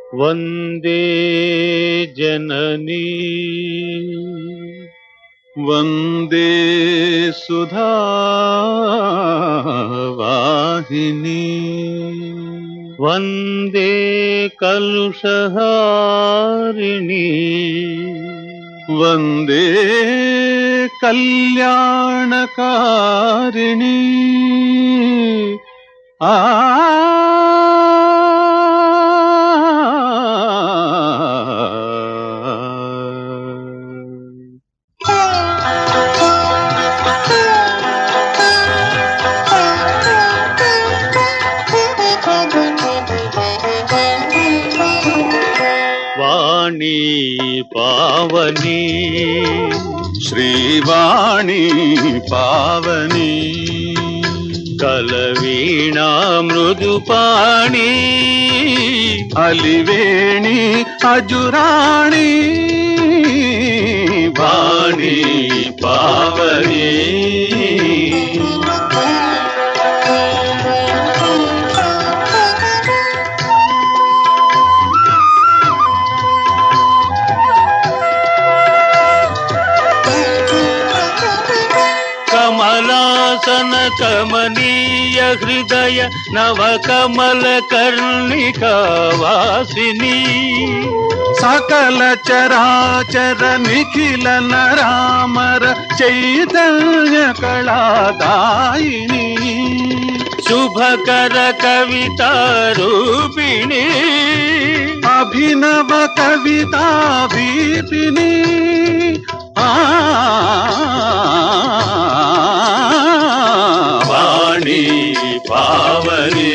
వందే జననీ వందే సుధావాహిని వందే కలుషహారిణి వందే కళ్యాణకారిణి ఆ వాణి పావని శ్రీవాణి పావని కలవీణా మృదుపాణి అలివేణి అజురాణి వాణి పావని కమలాసన కమనీయ హృదయ నవకమల కర్ణికా వాసిని సకల చరాచర నిఖిల నరామర చైతన్య కళాదాయిని శుభకర కవితా రూపిణి అభినవ కవితా వీపిని వాణి పావని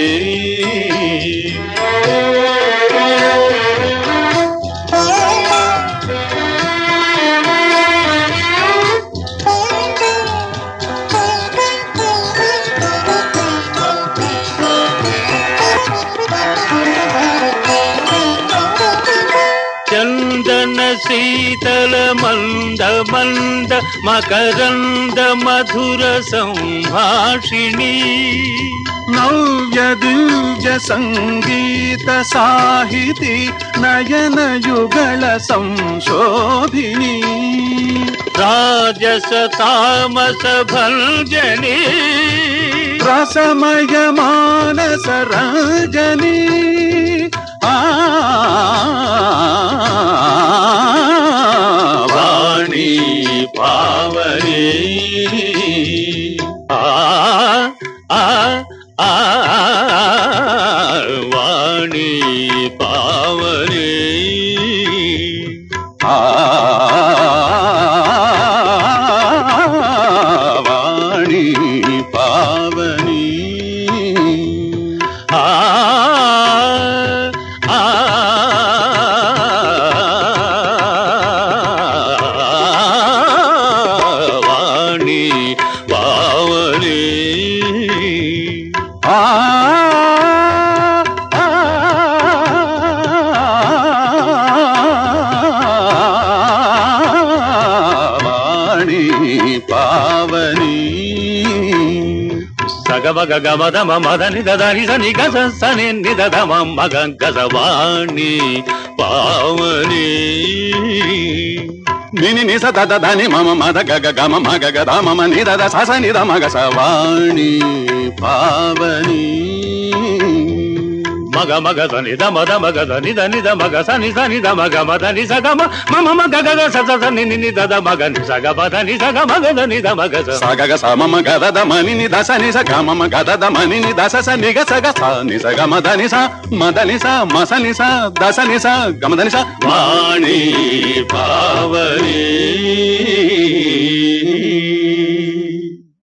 చందన శీతల మంద మంద మకరంద మధుర సంభాషిణి నవ్య దివ్య సంగీత సాహితి నయన యుగళ సంశోభిని రాజస తామస భంజని రసమయ మానస రంజని వాణి పావని వాణి పావని వాణి పావని వాణి పావని వాణి పావని సగమగ గమద మదని దదని సని గస సని నిదద మగ గస వాణి పావని నిని నిస దద దని మమ మద గగ గమ మగ గద మమ నిదద సస నిద మగ స వాణి పావని మగ మగ సని ద మద మగ దని దని ద మగ సని సని ద మగ మదని సగమ మమ మగ గగ స స ని ని దద మగ ని సగ పదని సగ మగ దని ద మగ స సగ స మమ గద ద మని ని దస ని స గ మమ గద ద మని ని దస స ని గ స గ స ని స గ మద ని స మ స ని స దస ని స గ మద ని స వాణి పావని